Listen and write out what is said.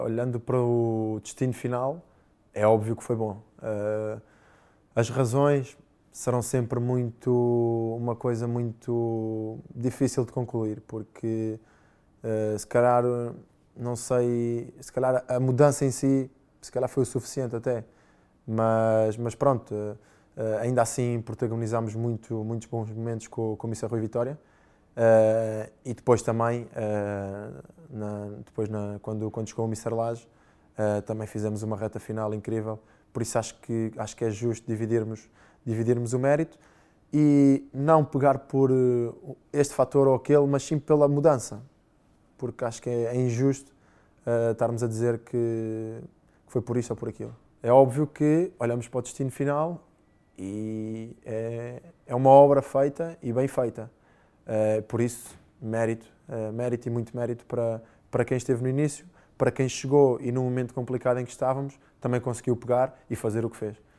Olhando para o destino final, é óbvio que foi bom. As razões serão sempre uma coisa muito difícil de concluir, porque se calhar, não sei, se calhar a mudança em si, se calhar foi o suficiente até, mas pronto, ainda assim protagonizámos muitos bons momentos com o Missa Rui Vitória. E depois também, quando chegou o Mister Lage, também fizemos uma reta final incrível, por isso acho que é justo dividirmos o mérito e não pegar por este fator ou aquele, mas sim pela mudança, porque acho que é injusto estarmos a dizer que foi por isso ou por aquilo. É óbvio que olhamos para o destino final e é uma obra feita e bem feita. Por isso, mérito e muito mérito para quem esteve no início, para quem chegou e no momento complicado em que estávamos, também conseguiu pegar e fazer o que fez.